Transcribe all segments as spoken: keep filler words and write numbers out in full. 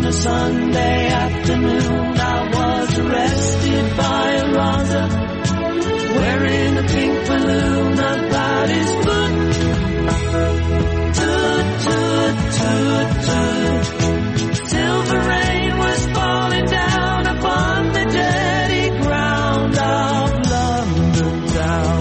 a Sunday afternoon, I was arrested by a Raza wearing a pink balloon about his foot. Toot, toot, toot, toot. Silver rain was falling down upon the dirty ground of London town.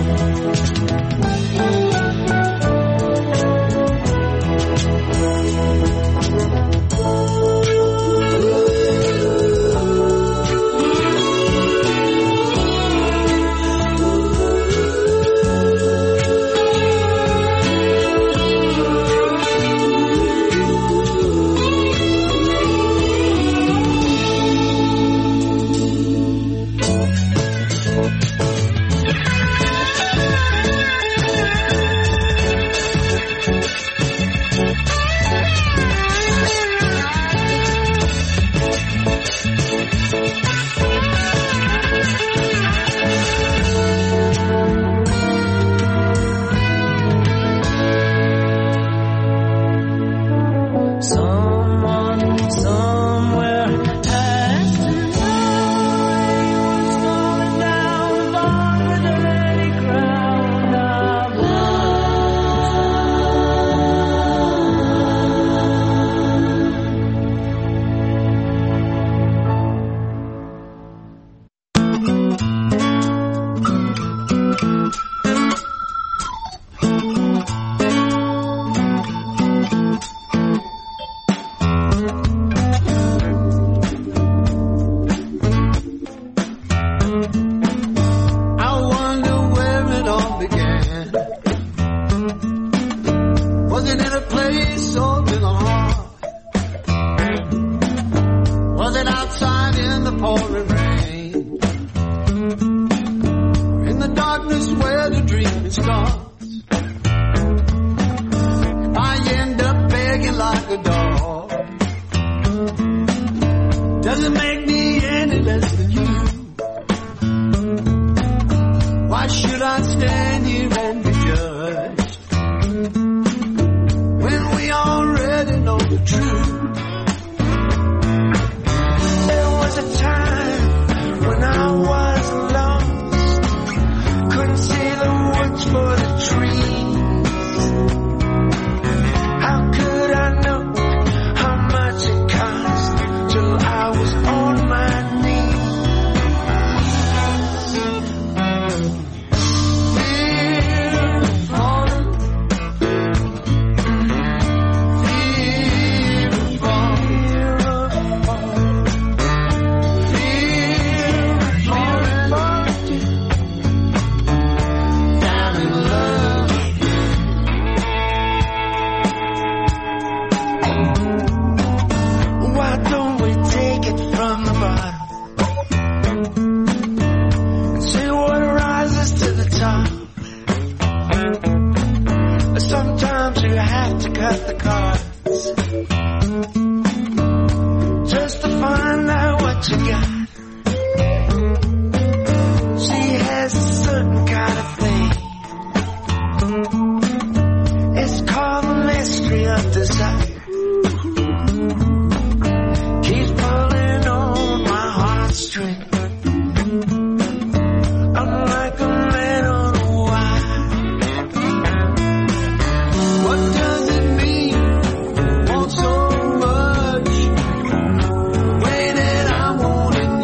Want so much, way that I want it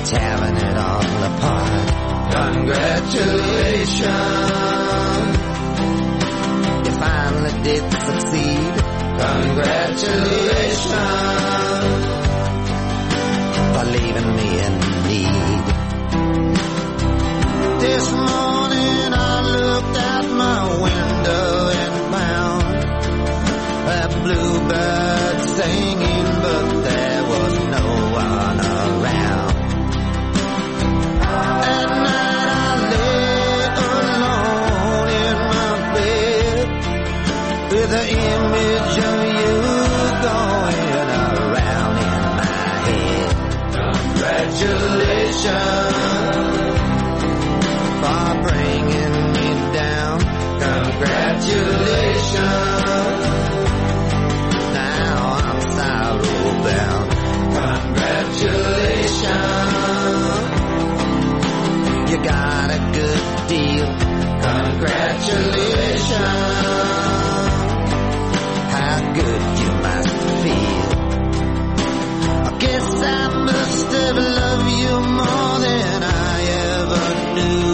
tearing it all apart. Congratulations, you finally did succeed. Congratulations for leaving me in need. This morning I looked out my window and found that bluebird singing, but there was no one around. At night I lay alone in my bed with the image of you going around in my head. Congratulations for bringing me down. Congratulations, now I'm sorrow bound. Congratulations, you got a good deal. Congratulations, how good you must feel. I guess I must have loved you more than I ever knew.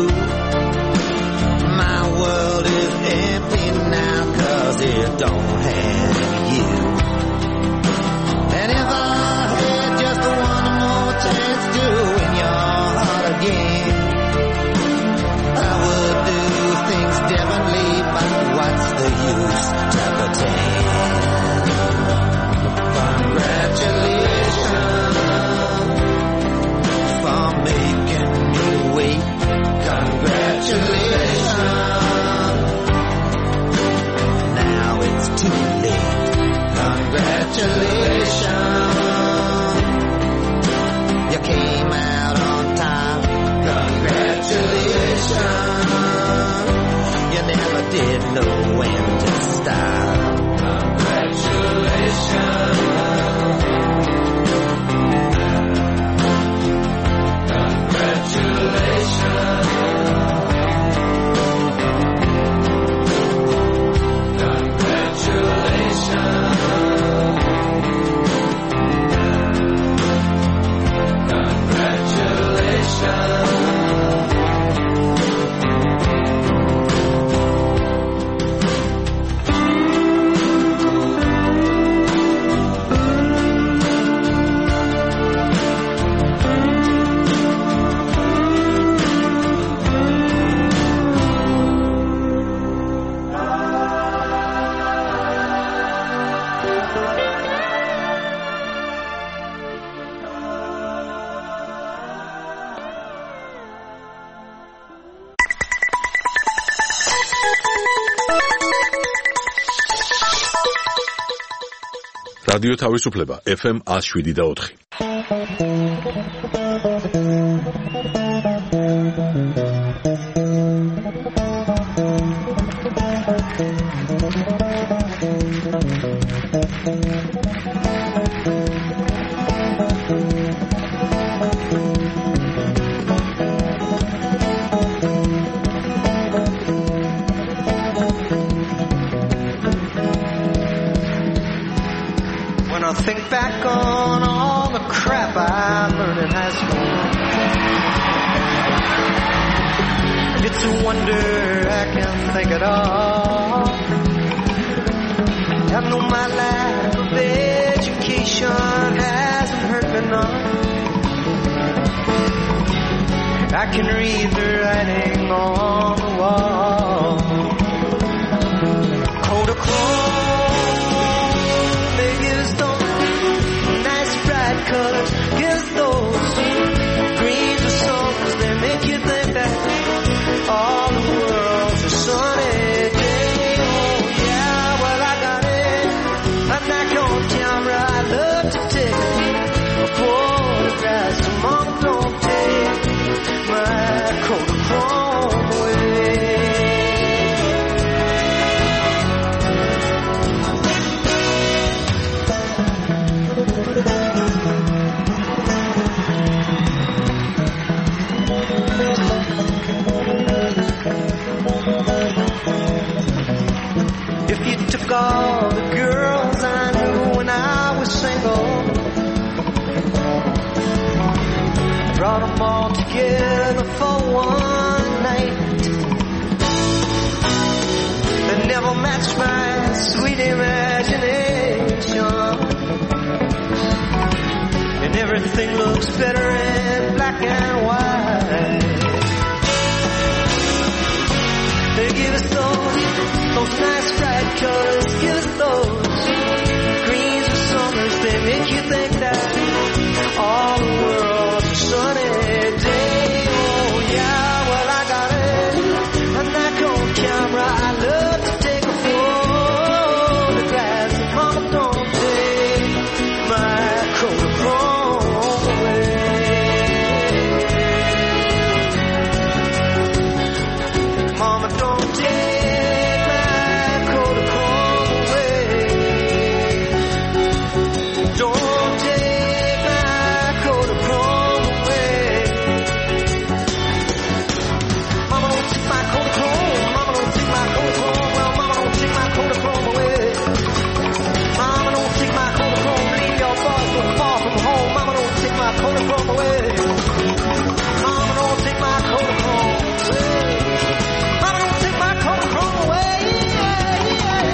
My world is empty now 'cause it don't have you. And if I had just one more chance to win your heart again, I would do things differently, but what's the use to pretend? Congratulations for making me wait. Congratulations, now it's too late. Congratulations, you came out on top. Congratulations, you never did know when to stop. Congratulations, congratulations, რადიო თავისუფლება ეფ ემ one oh seven და four. Think back on all the crap I learned in high school. It's a wonder I can think it all. I know my lack of education hasn't hurt me none. I can read the writing on the wall. Kodachrome, maybe it's don't colors, guess those greens are songs that make you think that all the world's a sunny day. Oh yeah, well I got it. I'm not gonna camera, I love to take photographs. Mom, don't take my Kodachrome away. All the girls I knew when I was single, brought them all together for one night. They never matched my sweet imagination, and everything looks better in black and white. They give us those, those nice bright colors, give us those greens of summers, they make you think that all the world's a sunny day. Oh yeah, well I got it, a Nikon camera, I love to take a photograph. Mama, don't take my Kodachrome away. Mama, don't take my Kodachrome away. Don't take my Kodachrome away. Mama, don't take my Kodachrome. Mama, don't take my Kodachrome. Well, Mama, don't take my Kodachrome away. Mama, don't take my Kodachrome. Leave your boys so far from home. Mama, don't take my Kodachrome away. Mama, don't take my Kodachrome away. Mama, don't take my Kodachrome away. Yeah, yeah.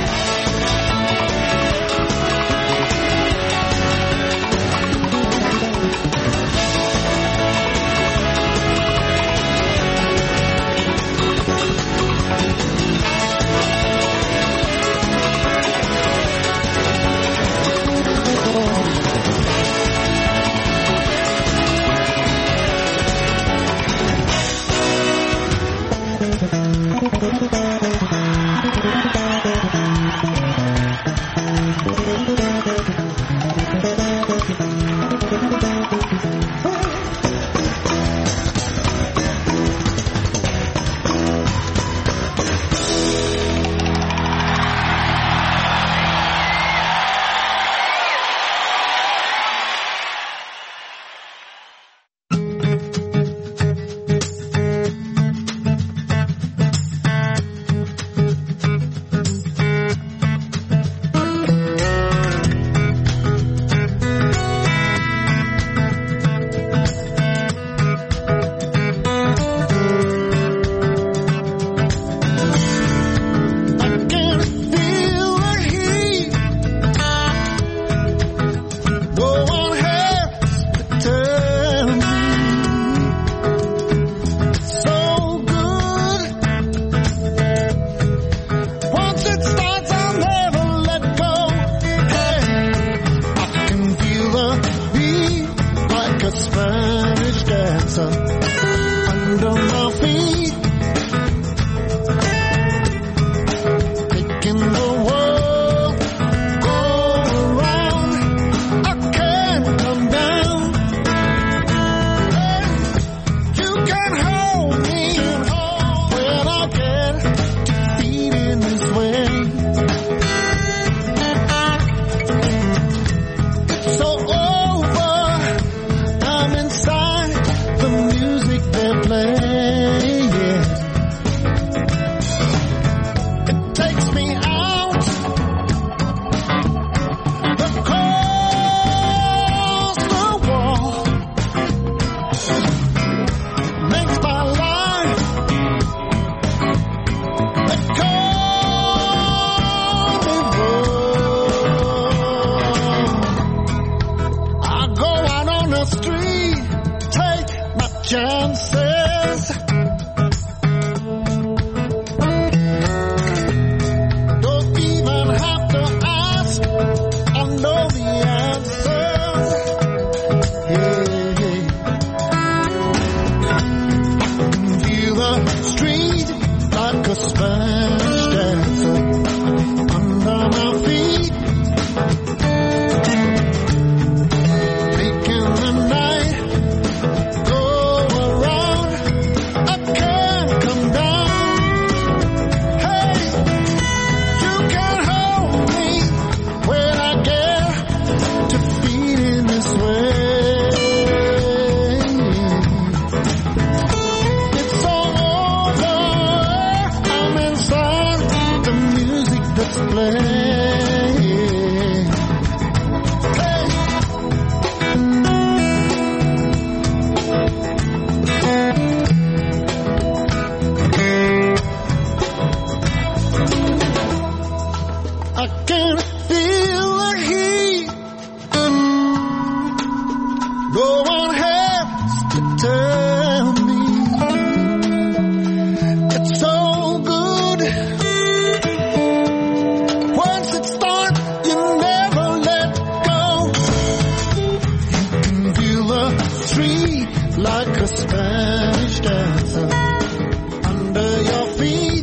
Spanish dancing under your feet,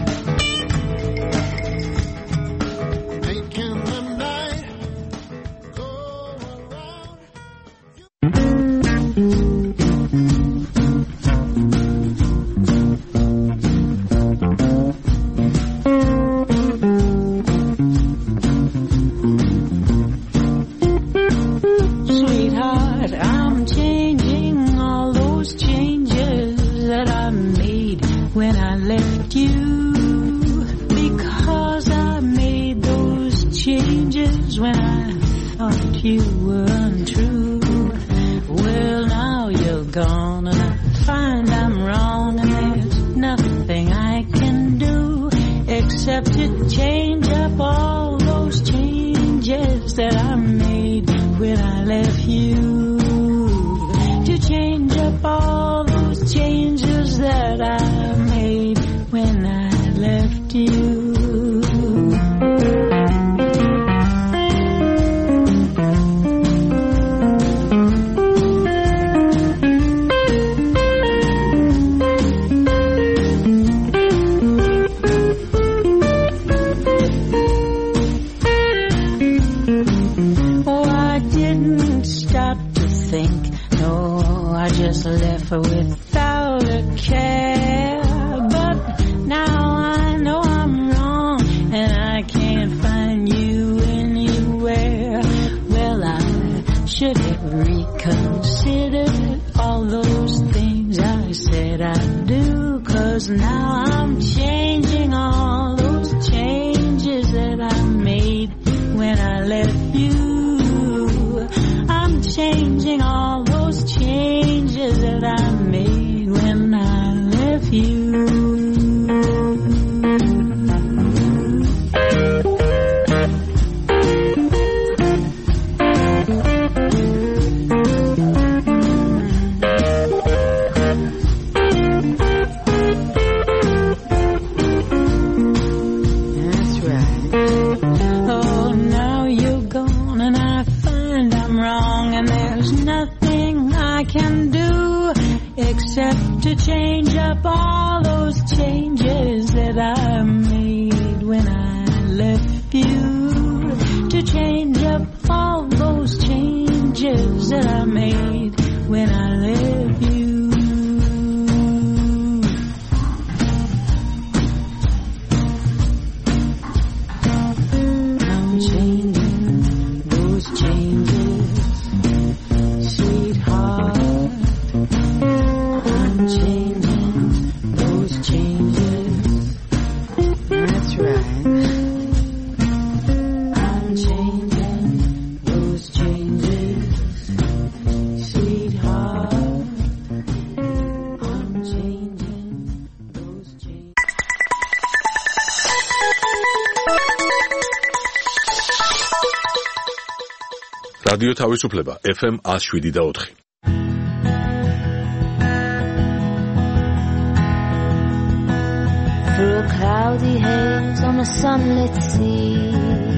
making the night go around. Sweetheart, I'm changing all those changes that I made when I left you, because I made those changes when I thought you were untrue. Well, now you're gone and I find I'm wrong, and there's nothing I can do except to change up all those changes that I made when I left you, to change up all those changes that I made when I left you. Just left without a care, but now I know I'm wrong and I can't find you anywhere. Well, I should have reconsidered all those things I said I'd do, 'cause now I'm changing all those changes that I made when I left you. I'm changing all those changes that I made when I left you. That's right. Oh, now you're gone and I find I'm wrong, and there's nothing I can do except to change up all those changes that I made when I left you, to change up all those changes that I made when I left you. I'm changing those changes, sweetheart. I'm changing those changes. That's right. I'm changing those changes, sweetheart. I'm changing those changes. რადიო თავისუფლება ეფ ემ one oh seven და four. Through a cloudy haze on a sunlit sea,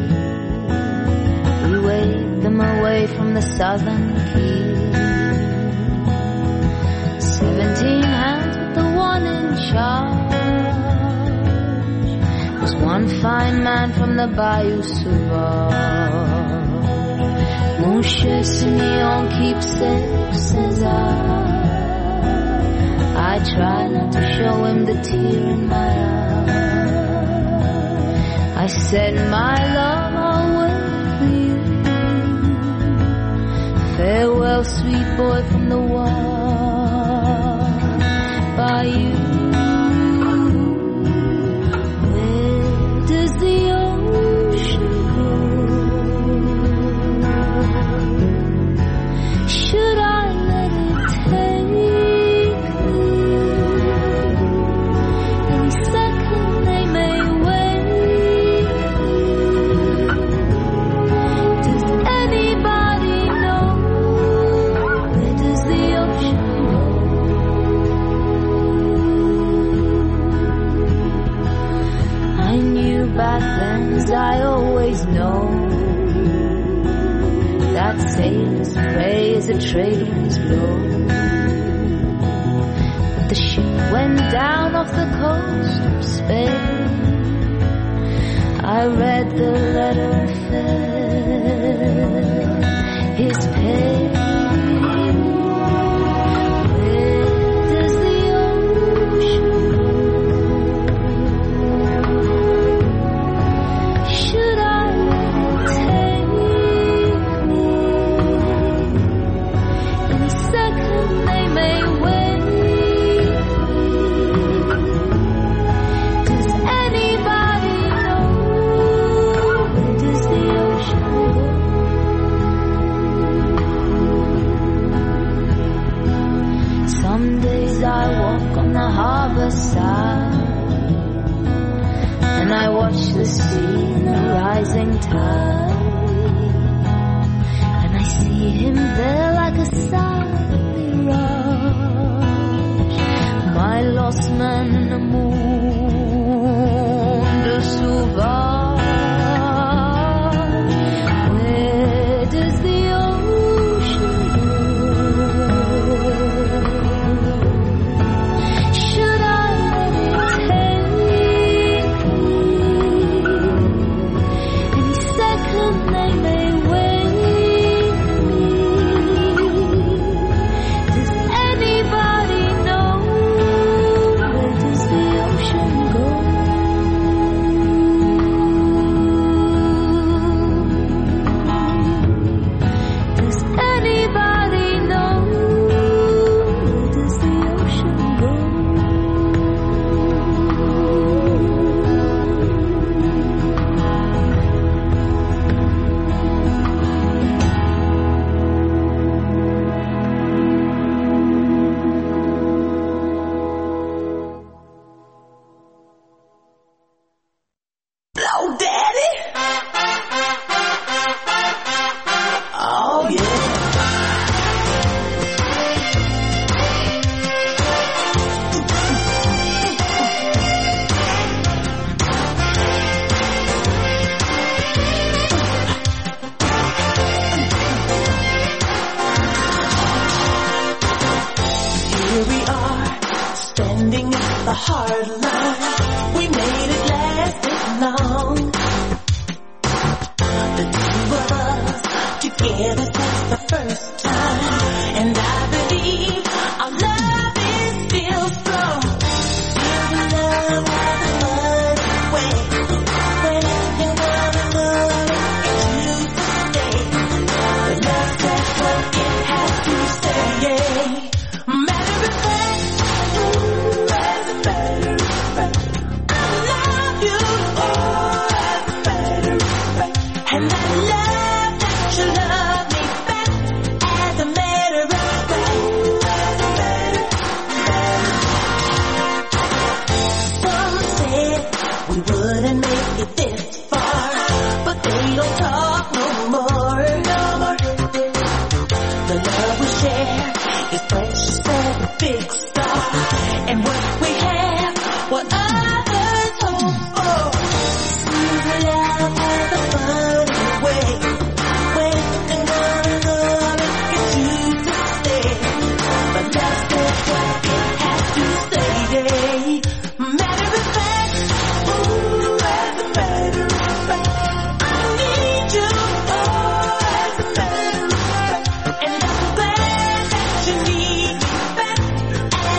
we waved them away from the southern keys. Seventeen hands with the one in charge was one fine man from the Bayou Sauvage. Mon cher Simeon, keepsake, says I. I try not to show him the tear in my eye. I said, my love, I'll wait for you. Farewell, sweet boy from the wall. By you. Where does the ocean go? Should I let it take me? Any second they may wait. Does anybody know? Where does the ocean go? I knew back then, as I always know, that sailors pray as a trader's blow. down off the coast of Spain. I read the letter and felt his pain. Where does the ocean go? Should I take me? In a second they may wait. Does anybody know where does the ocean go? Some days I walk on the harbor side and I watch the sea in the rising tide, and I see him there like a silent mirage, my lost man in the moon de Sauvage. Where does the ocean go? Should I take me? Any second they may wait me. Does anybody know where does the ocean go? Does anybody know where does the ocean go? Blow Daddy. Oh yeah. Here we are, standing at the hard line. We made it last this long. The two of us together since the first time, and I believe our love is still strong. Still the love has a mud way. When you wanna love it, it's you to stay. The love that's what it has to stay. Matter of fact, ooh, as a matter of fact, I love you, oh, as a matter of fact, and I love that you love me back, as a matter of fact, as a matter of fact. Some said we wouldn't make it this far, but they don't talk no more, no more. The love we share is precious as a big star, and what we have, what others hope for. See, the love has a funny way. When you wanna love it, it's you to stay. But that's just what it has to stay. Matter of fact, ooh, as a matter of fact, I need you, oh, as a matter of fact, and I'm glad that you need me back, as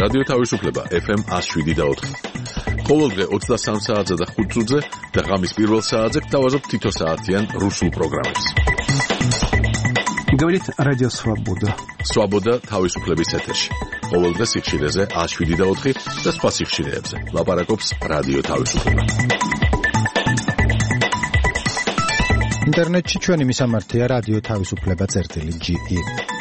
რადიო თავისუფლება ეფ ემ one oh seven და four. ყოველდღე ოცდასამ საათზე და ხუთ წუთზე და ღამის პირველ საათზე გთავაზობთ თითო საათიან რუსულ პროგრამებს. Говорит Радио Свобода. Свобода თავისუფლების ეთერში. ყოველდღე სიხშირეზე one oh seven და four და სხვა სიხშირეებზე. ლაპარაკობს რადიო თავისუფლება. ინტერნეტში ჩვენი მისამართია რადიო თავისუფლება წერტილი ჯი ი.